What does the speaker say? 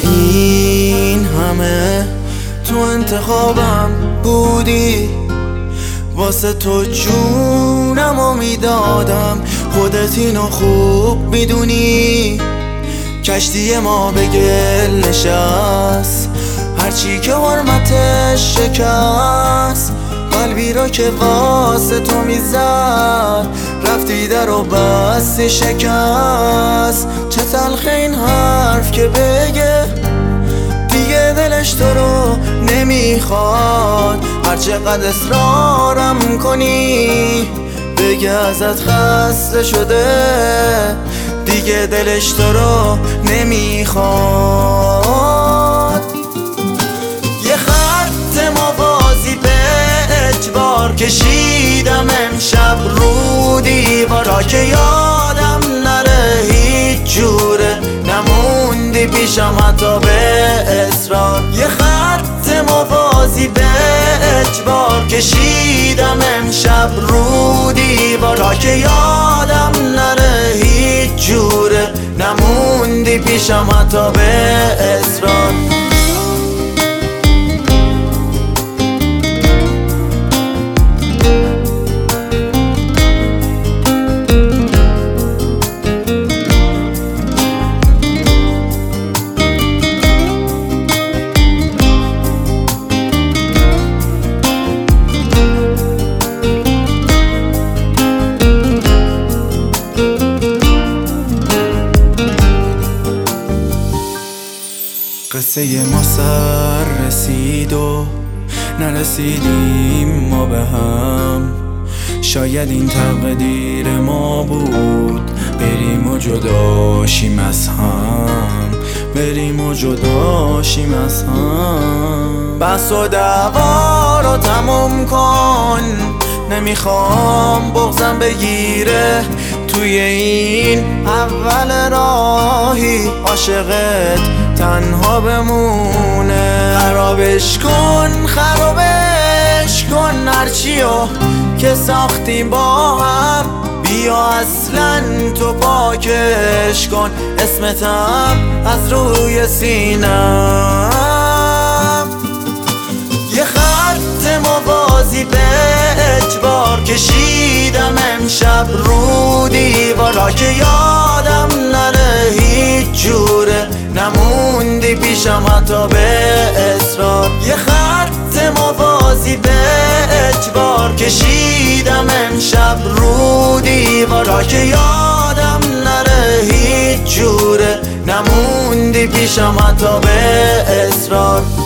این همه تو انتخابم بودی، واسه تو جونمو میدادم، خودت اینو خوب میدونی. کشتی ما به گل نشست، هرچی که حرمتش شکست، قلبی را که واسه تو میزد، رفتی در و بستی شکست. چه تلخ این حرف که بگه دیگه دلش تو رو نمیخواد، هر چقدر اصرارم کنی بگه ازت خسته شده، دیگه دلش تو رو نمیخواد. یه خط موازی به اجبار کشیدم امشب رو دیوارا، که یادم نره هیچ جوره نموندی پیشم حتی به اصرار. یه خط موازی به اجبار کشیدم امشب رو دیوارا، که یادم نره هیچ جوره نموندی پیشم حتی به اصرار. قصه ما سر رسید و نرسیدیم ما به هم، شاید این تقدیر ما بود بریم و جداشیم از هم، بریم و جداشیم از هم. بس و دعوا رو تموم کن، نمیخوام بغضم بگیره توی این اول راهی، عاشقت تنها بمونه. خرابش کن خرابش کن هرچیو که ساختیم با هم، بیا اصلا تو پاکش کن اسمتم از روی سینم. یه خط موازی به اجبار کشیدم امشب رو دیوارا، که یادم نره هیچ جوره نموندی پیشم حتی به اصرار. یه خط موازی به اجبار کشیدم امشب رو دیوارا، که یادم نره هیچ جوره نموندی پیشم حتی به اصرار.